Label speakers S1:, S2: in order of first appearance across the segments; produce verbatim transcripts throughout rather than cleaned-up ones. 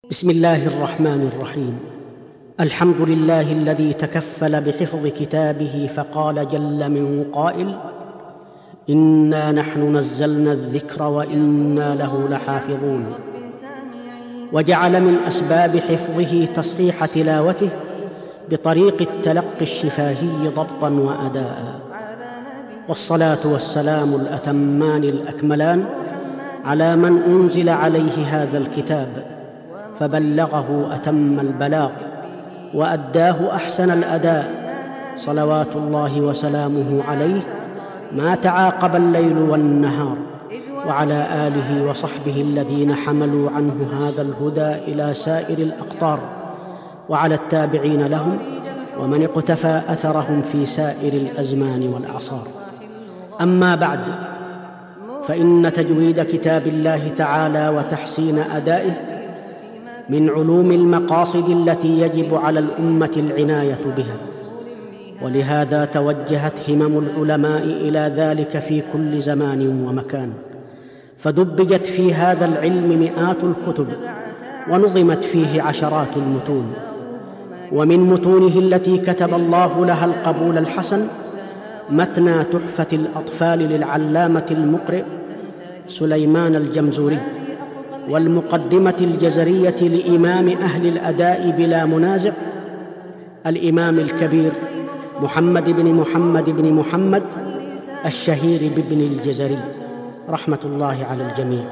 S1: بسم الله الرحمن الرحيم. الحمد لله الذي تكفل بحفظ كتابه فقال جل من قائل: إنا نحن نزلنا الذكر وإنا له لحافظون. وجعل من أسباب حفظه تصحيح تلاوته بطريق التلقي الشفاهي ضبطا وأداء. والصلاة والسلام الأتمان الأكملان على من أنزل عليه هذا الكتاب فبلغه أتم البلاغ وأداه أحسن الأداء، صلوات الله وسلامه عليه ما تعاقب الليل والنهار، وعلى آله وصحبه الذين حملوا عنه هذا الهدى إلى سائر الأقطار، وعلى التابعين لهم ومن اقتفى أثرهم في سائر الأزمان والأعصار. أما بعد، فإن تجويد كتاب الله تعالى وتحسين أدائه من علوم المقاصد التي يجب على الأمة العناية بها، ولهذا توجهت همم العلماء إلى ذلك في كل زمان ومكان، فدبجت في هذا العلم مئات الكتب ونظمت فيه عشرات المتون. ومن متونه التي كتب الله لها القبول الحسن متن تحفة الأطفال للعلامة المقرئ سليمان الجمزوري، والمقدمة الجزرية لإمام أهل الأداء بلا منازع الإمام الكبير محمد بن محمد بن محمد الشهير بابن الجزري رحمة الله على الجميع.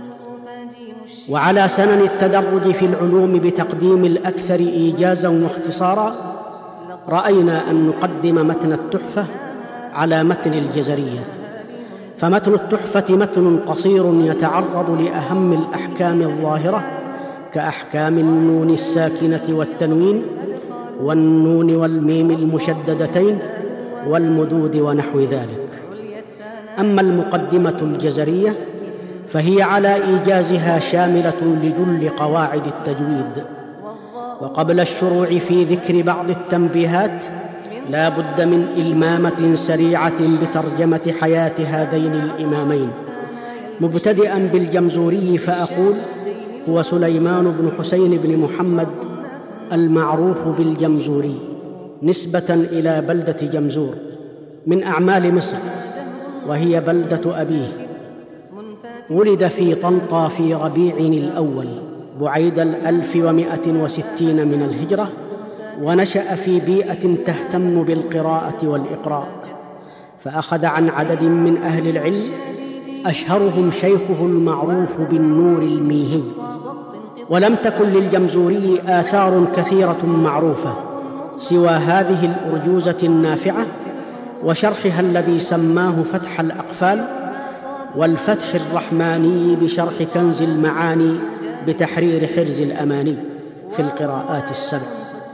S1: وعلى سنن التدرج في العلوم بتقديم الأكثر إيجازا واختصارا رأينا أن نقدم متن التحفة على متن الجزرية. فمتن التحفة متن قصير يتعرض لأهم الأحكام الظاهرة كأحكام النون الساكنة والتنوين والنون والميم المشددتين والمدود ونحو ذلك. أما المقدمة الجزرية فهي على إيجازها شاملة لجل قواعد التجويد. وقبل الشروع في ذكر بعض التنبيهات لا بد من إلمامة سريعة بترجمة حياة هذين الإمامين، مبتدئا بالجمزوري، فأقول: هو سليمان بن حسين بن محمد المعروف بالجمزوري نسبة إلى بلدة جمزور من أعمال مصر، وهي بلدة أبيه. ولد في طنطا في ربيع الأول بعيد الألف ومائة وستين من الهجرة، ونشأ في بيئة تهتم بالقراءة والإقراء، فأخذ عن عدد من أهل العلم أشهرهم شيخه المعروف بالنور الميهي. ولم تكن للجمزوري آثار كثيرة معروفة سوى هذه الأرجوزة النافعة وشرحها الذي سماه فتح الأقفال، والفتح الرحماني بشرح كنز المعاني بتحرير حرز الأماني في القراءات السبع.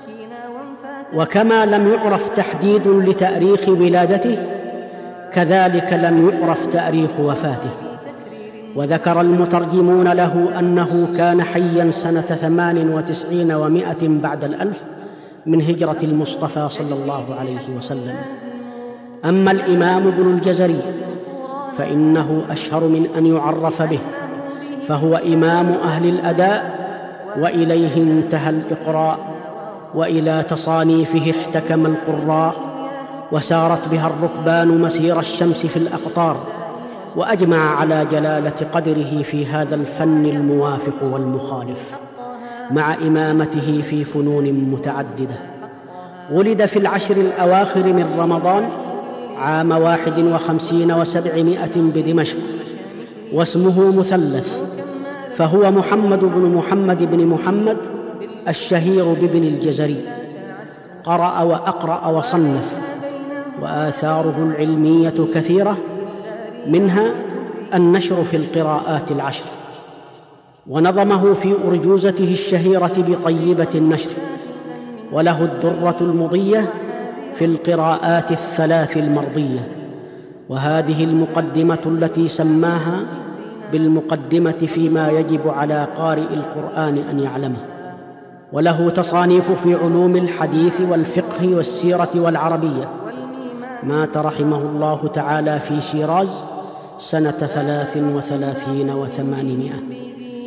S1: وكما لم يعرف تحديد لتاريخ ولادته كذلك لم يعرف تاريخ وفاته. وذكر المترجمون له أنه كان حيا سنة ثمان وتسعين ومائة بعد الألف من هجرة المصطفى صلى الله عليه وسلم. أما الإمام ابن الجزري فإنه أشهر من أن يعرف به، فهو إمام أهل الأداء، وإليه انتهى الإقراء، وإلى تصانيفه احتكم القراء، وسارت بها الركبان مسير الشمس في الأقطار، وأجمع على جلالة قدره في هذا الفن الموافق والمخالف، مع إمامته في فنون متعددة. ولد في العشر الأواخر من رمضان عام واحد وخمسين وسبعمائة بدمشق، واسمه مثلث، فهو محمد بن محمد بن محمد الشهير بابن الجزري. قرأ وأقرأ وصنف، وآثاره العلمية كثيرة، منها النشر في القراءات العشر، ونظمه في أرجوزته الشهيرة بطيبة النشر، وله الدرة المضية في القراءات الثلاث المرضية، وهذه المقدمة التي سماها بالمقدمة فيما يجب على قارئ القرآن أن يعلمه. وله تصانيف في علوم الحديث والفقه والسيرة والعربية. مات رحمه الله تعالى في شيراز سنة ثلاث وثلاثين وثمانمائة.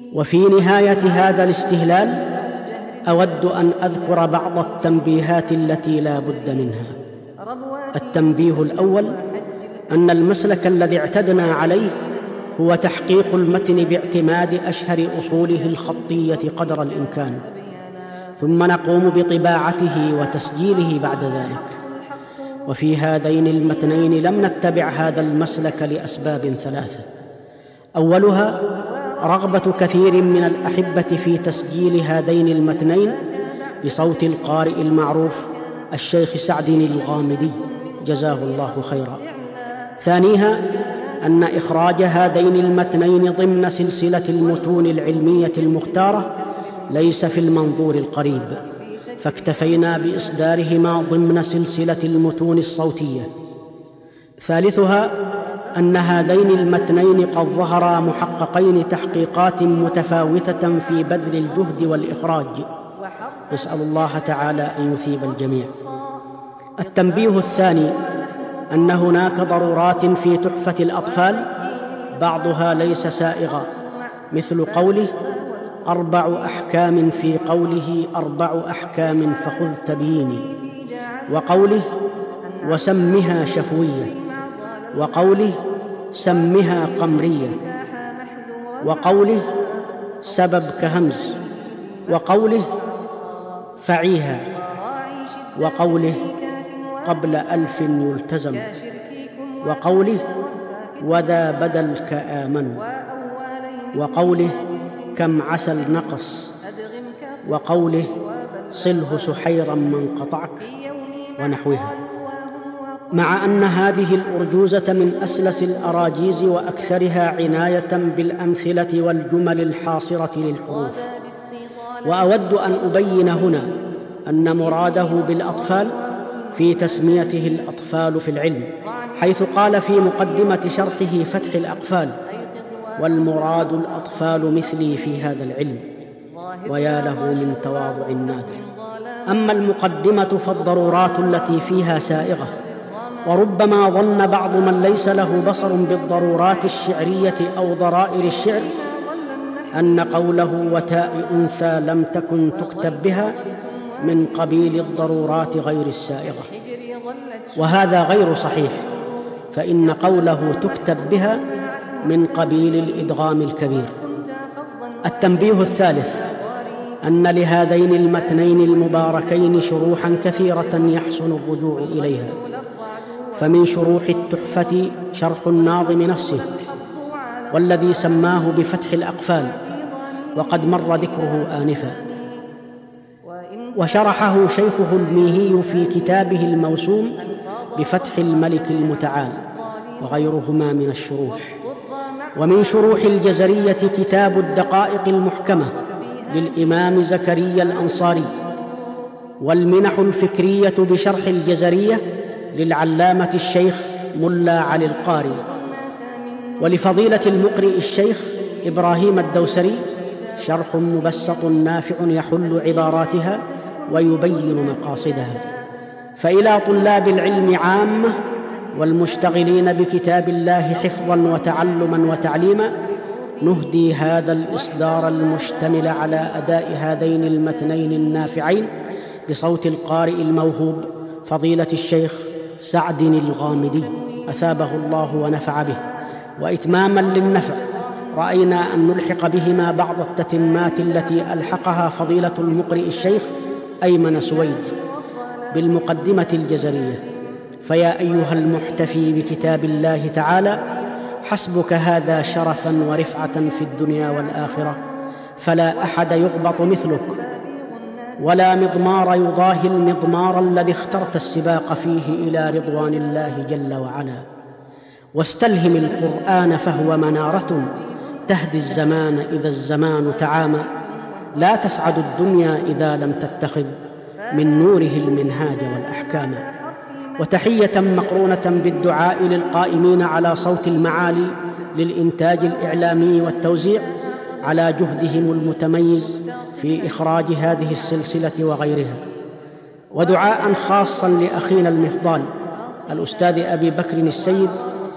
S1: وفي نهاية هذا الاستهلال أود أن أذكر بعض التنبيهات التي لا بد منها. التنبيه الأول: أن المسلك الذي اعتدنا عليه هو تحقيق المتن باعتماد أشهر أصوله الخطية قدر الإمكان، ثم نقوم بطباعته وتسجيله بعد ذلك. وفي هذين المتنين لم نتبع هذا المسلك لأسباب ثلاثة: أولها رغبة كثير من الأحبة في تسجيل هذين المتنين بصوت القارئ المعروف الشيخ سعد الغامدي جزاه الله خيرا. ثانيها أن إخراج هذين المتنين ضمن سلسلة المتون العلمية المختارة ليس في المنظور القريب، فاكتفينا بإصدارهما ضمن سلسلة المتون الصوتية. ثالثها أن هذين المتنين قد ظهرا محققين تحقيقات متفاوتة في بذل الجهد والإخراج، نسأل الله تعالى أن يثيب الجميع. التنبيه الثاني: أن هناك ضرورات في تحفة الأطفال بعضها ليس سائغا، مثل قوله أربع أحكام في قوله أربع أحكام فخذ تبييني، وقوله وسمها شفوية، وقوله سمها قمرية، وقوله سبب كهمز، وقوله فعيها، وقوله قبل ألف يلتزم، وقوله وذا بدلك آمنوا، وقوله كم عسل نقص، وقوله صله سحيرا من قطعك، ونحوها. مع أن هذه الأرجوزة من أسلس الأراجيز وأكثرها عناية بالأمثلة والجمل الحاصرة للحروف. وأود أن أبين هنا أن مراده بالأطفال في تسميته الأطفال في العلم، حيث قال في مقدمة شرحه فتح الأقفال: والمراد الأطفال مثلي في هذا العلم، ويا له من تواضع نادر. أما المقدمة فالضرورات التي فيها سائغة، وربما ظن بعض من ليس له بصر بالضرورات الشعرية أو ضرائر الشعر أن قوله وتاء أنثى لم تكن تكتب بها من قبيل الضرورات غير السائغة، وهذا غير صحيح، فإن قوله تكتب بها من قبيل الإدغام الكبير. التنبيه الثالث: أن لهذين المتنين المباركين شروحا كثيرة يحسن الرجوع إليها، فمن شروح التحفة شرح الناظم نفسه، والذي سماه بفتح الأقفال، وقد مر ذكره آنفا، وشرحه شيخه الميهي في كتابه الموسوم بفتح الملك المتعال، وغيرهما من الشروح. ومن شروح الجزرية كتاب الدقائق المحكمة للإمام زكريا الأنصاري، والمنح الفكرية بشرح الجزرية للعلامة الشيخ ملا علي القاري، ولفضيلة المقرئ الشيخ إبراهيم الدوسري شرح مبسط نافع يحل عباراتها ويبين مقاصدها. فإلى طلاب العلم عامة والمشتغلين بكتاب الله حفظا وتعلما وتعليما نهدي هذا الإصدار المشتمل على أداء هذين المتنين النافعين بصوت القارئ الموهوب فضيلة الشيخ سعد الغامدي أثابه الله ونفع به. وإتماما للنفع رأينا أن نلحق بهما بعض التتمات التي ألحقها فضيلة المقرئ الشيخ أيمن سويد بالمقدمة الجزرية. فيا أيها المحتفي بكتاب الله تعالى، حسبك هذا شرفا ورفعة في الدنيا والآخرة، فلا أحد يغبط مثلك، ولا مضمار يضاهي المضمار الذي اخترت السباق فيه إلى رضوان الله جل وعلا. واستلهم القرآن فهو منارة تهدي الزمان إذا الزمان تعامى، لا تسعد الدنيا إذا لم تتخذ من نوره المنهاج والأحكام. وتحية مقرونة بالدعاء للقائمين على صوت المعالي للإنتاج الإعلامي والتوزيع على جهدهم المتميز في إخراج هذه السلسلة وغيرها. ودعاء خاصا لأخينا المفضال الأستاذ أبي بكر السيد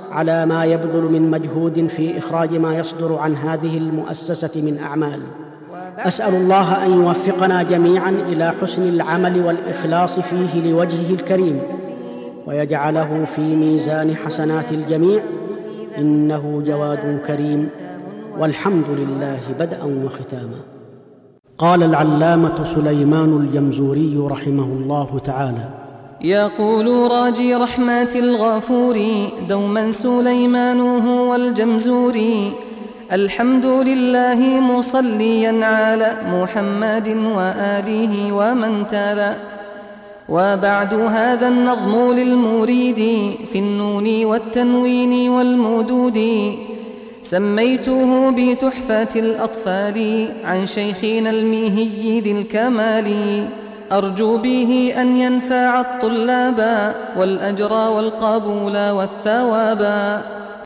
S1: على ما يبذل من مجهود في إخراج ما يصدر عن هذه المؤسسة من أعمال. أسأل الله أن يوفقنا جميعاً إلى حسن العمل والإخلاص فيه لوجهه الكريم، ويجعله في ميزان حسنات الجميع، إنه جواد كريم، والحمد لله بدءا وختاما. قال العلامة سليمان الجمزوري رحمه الله تعالى:
S2: يقول راجي رحمة الغفور دوما سليمان هو الجمزوري: الحمد لله مصليا على محمد وآله ومن تلا. وبعد هذا النظم للمريد في النون والتنوين والمدود، سميته بتحفة الأطفال عن شيخنا الميهي ذي الكمال، أرجو به أن ينفع الطلاب والأجر والقبول والثواب.